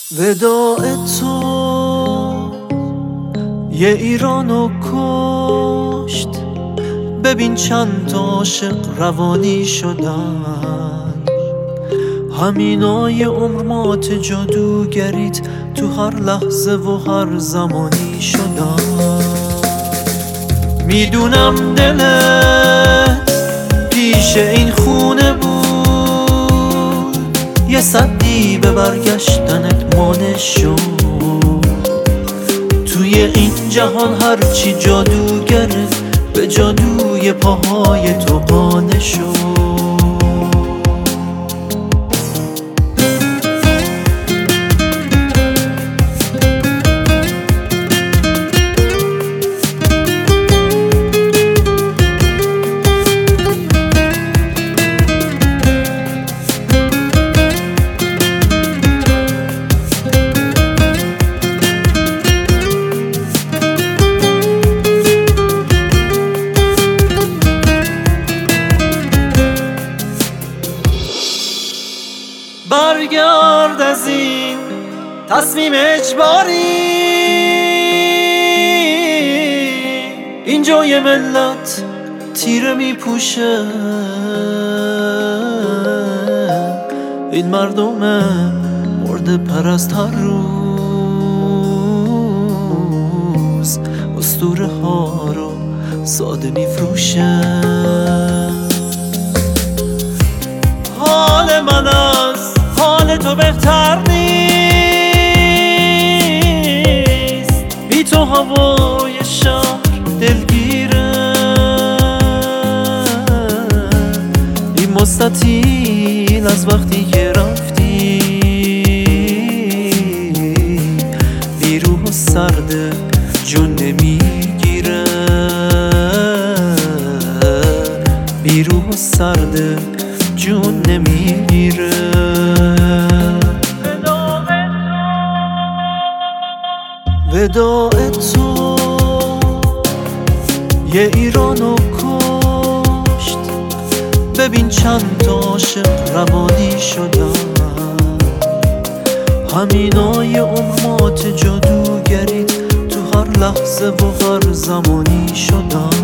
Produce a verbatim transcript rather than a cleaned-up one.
وداع تو یه ایرانو کشت. ببین چند تا عاشق روانی شدن، همینای عمرمات جادوگریت تو هر لحظه و هر زمانی شدن. میدونم دلت پیش این خونه بود، یه صدی به برگشتنت مانع شد. توی این جهان هرچی جادوگره به جادوی پاهای تو قانع شد. برگرد از این تصمیم اجباری، اینجا یه ملت تیره میپوشه. این مردم مرده پرست هر روز اسطوره ها رو ساده میفروشه. حال من از حال تو بهتر نیست، بی تو هوای شهر دلگیره. این مستطیل از وقتی که رفتی بیروح و سرده جون نمیگیره. بیروح و سرده جون نمیگیره. وداع تو یه ایرانو کشت. ببین چند تا عاشق روانی شدن، همینای عمرمات جادوگریت تو هر لحظه و هر زمانی شدن.